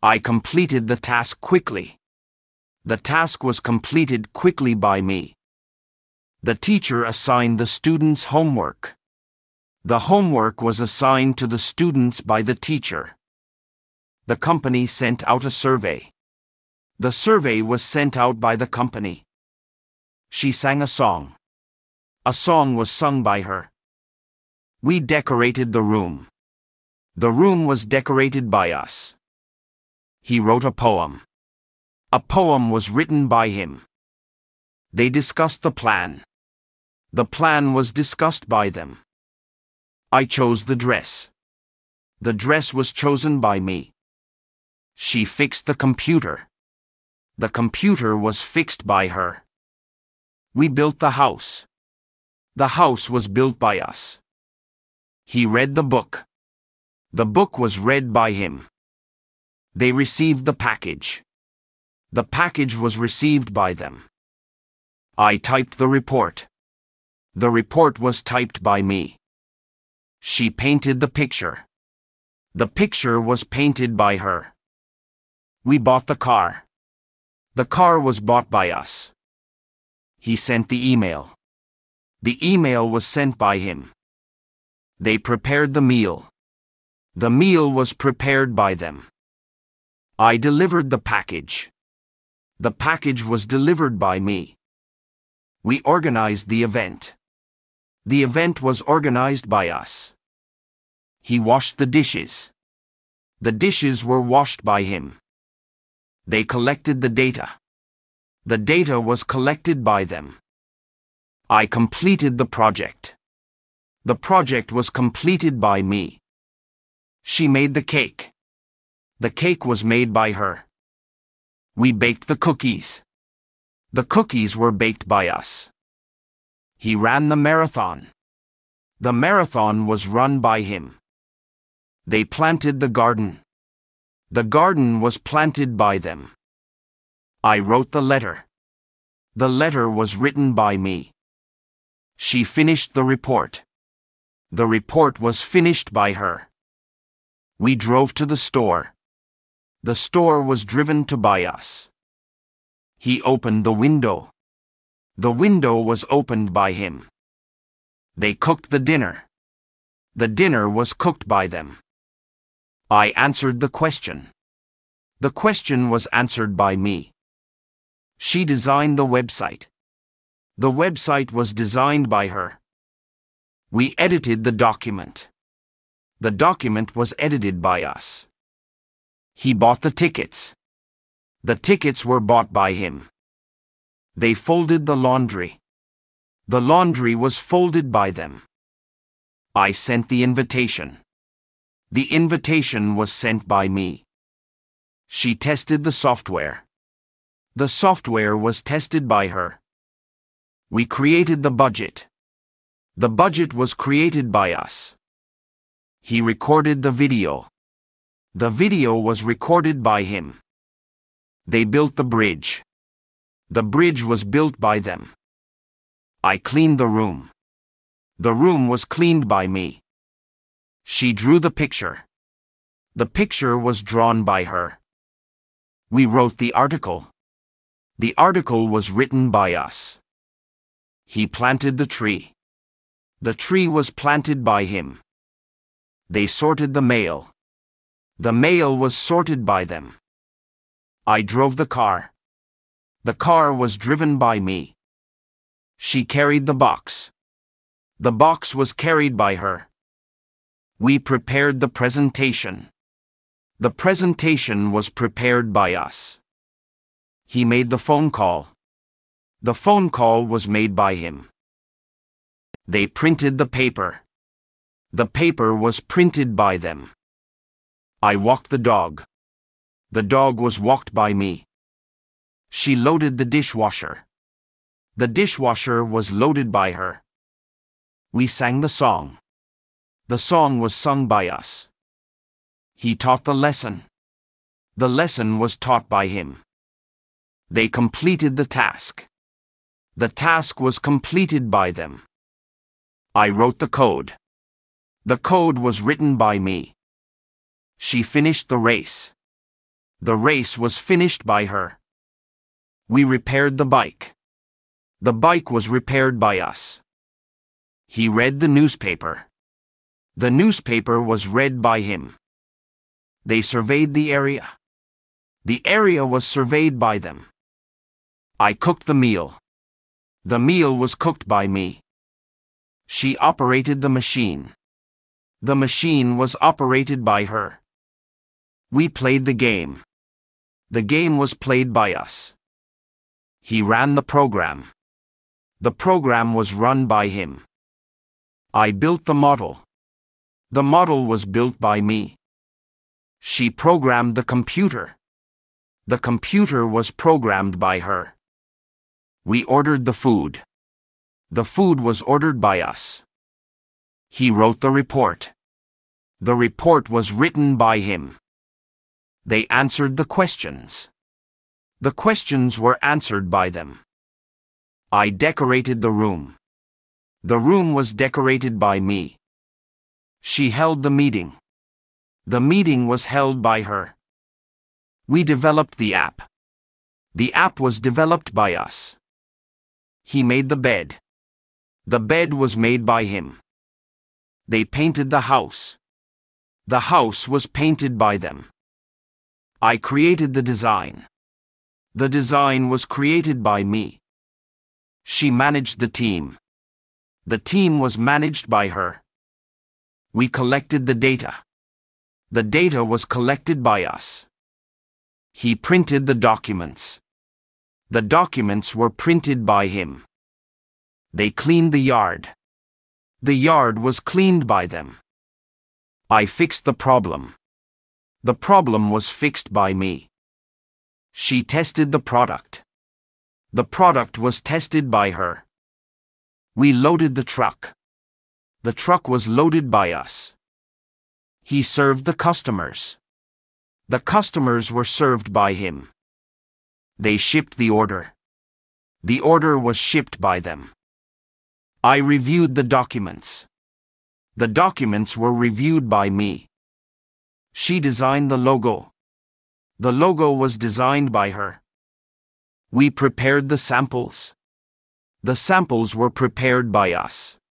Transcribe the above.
I completed the task quickly. The task was completed quickly by me. The teacher assigned the students homework. The homework was assigned to the students by the teacher. The company sent out a survey. The survey was sent out by the company. She sang a song. A song was sung by her. We decorated the room. The room was decorated by us. He wrote a poem. A poem was written by him. They discussed the plan. The plan was discussed by them. I chose the dress. The dress was chosen by me. She fixed the computer. The computer was fixed by her. We built the house. The house was built by us. He read the book. The book was read by him. They received the package. The package was received by them. I typed the report. The report was typed by me. She painted the picture. The picture was painted by her. We bought the car. The car was bought by us. He sent the email. The email was sent by him. They prepared the meal. The meal was prepared by them. I delivered the package. The package was delivered by me. We organized the event. The event was organized by us. He washed the dishes. The dishes were washed by him. They collected the data. The data was collected by them. I completed the project. The project was completed by me. She made the cake. The cake was made by her. We baked the cookies. The cookies were baked by us. He ran the marathon. The marathon was run by him. They planted the garden. The garden was planted by them. I wrote the letter. The letter was written by me. She finished the report. The report was finished by her. We drove to the store. The store was driven to by us. He opened the window. The window was opened by him. They cooked the dinner. The dinner was cooked by them. I answered the question. The question was answered by me. She designed the website. The website was designed by her. We edited the document. The document was edited by us. He bought the tickets. The tickets were bought by him. They folded the laundry. The laundry was folded by them. I sent the invitation. The invitation was sent by me. She tested the software. The software was tested by her. We created the budget. The budget was created by us. He recorded the video. The video was recorded by him. They built the bridge. The bridge was built by them. I cleaned the room. The room was cleaned by me. She drew the picture. The picture was drawn by her. We wrote the article. The article was written by us. He planted the tree. The tree was planted by him. They sorted the mail. The mail was sorted by them. I drove the car. The car was driven by me. She carried the box. The box was carried by her. We prepared the presentation. The presentation was prepared by us. He made the phone call. The phone call was made by him. They printed the paper. The paper was printed by them. I walked the dog. The dog was walked by me. She loaded the dishwasher. The dishwasher was loaded by her. We sang the song. The song was sung by us. He taught the lesson. The lesson was taught by him. They completed the task. The task was completed by them. I wrote the code. The code was written by me. She finished the race. The race was finished by her. We repaired the bike. The bike was repaired by us. He read the newspaper. The newspaper was read by him. They surveyed the area. The area was surveyed by them. I cooked the meal. The meal was cooked by me. She operated the machine. The machine was operated by her. We played the game. The game was played by us. He ran the program. The program was run by him. I built the model. The model was built by me. She programmed the computer. The computer was programmed by her. We ordered the food. The food was ordered by us. He wrote the report. The report was written by him. They answered the questions. The questions were answered by them. I decorated the room. The room was decorated by me. She held the meeting. The meeting was held by her. We developed the app. The app was developed by us. He made the bed. The bed was made by him. They painted the house. The house was painted by them. I created the design. The design was created by me. She managed the team. The team was managed by her. We collected the data. The data was collected by us. He printed the documents. The documents were printed by him. They cleaned the yard. The yard was cleaned by them. I fixed the problem. The problem was fixed by me. She tested the product. The product was tested by her. We loaded the truck. The truck was loaded by us. He served the customers. The customers were served by him. They shipped the order. The order was shipped by them. I reviewed the documents. The documents were reviewed by me. She designed the logo. The logo was designed by her. We prepared the samples. The samples were prepared by us.